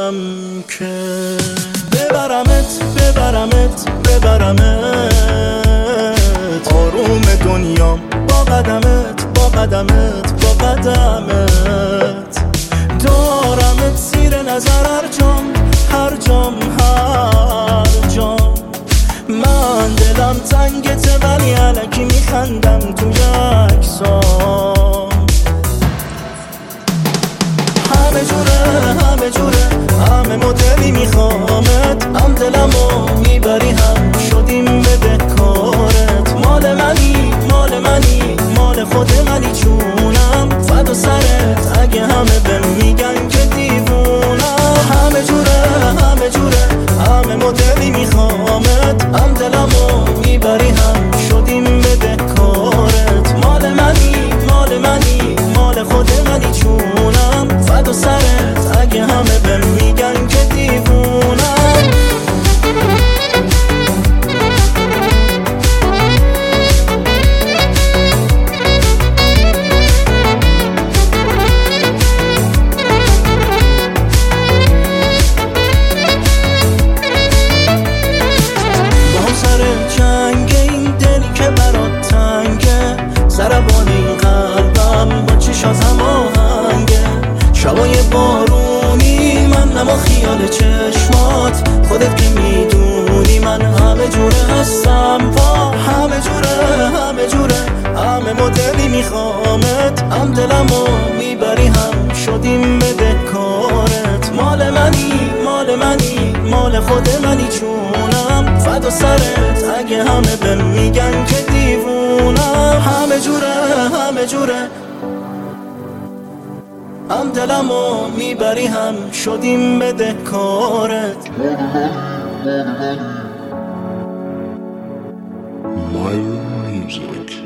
ندارم که ببرمت ببرمت ببرمت آروم دنیام با قدمت با قدمت با قدمت دارمت زیر نظر هر جام هر جام هر جام من دلم تنگته ولی الکی میخندم تو یکسام همه جوره همه جوره همه مدلی میخوامت هم دلمو میبری هم شدیم به دکارت مال منی مال منی مال خود منی چونم فدا سرت اگه همه بهم میگن که دیوونم همه جوره همه جوره همه مدلی میخوامت هم دلمو میبری هم شدیم به دکارت مال منی مال منی مال خود منی چونم فدا سرت اگه همه بهم میگن که دیوونم سربانی قلبم با چشات هماهنگه شبای بارونی من اما خیال چشمات خودت که میدونی من همه جوره هستم با همه جوره همه جوره همه مدلی میخوامت هم دلمو میبری هم شدیم به دکارت مال منی مال منی مال خود منی چونم فدا سرت اگه همه بهم میگن که دیوونم همه جوره همه جوره هم دلمو میبری هم شدیم به دکارت My music.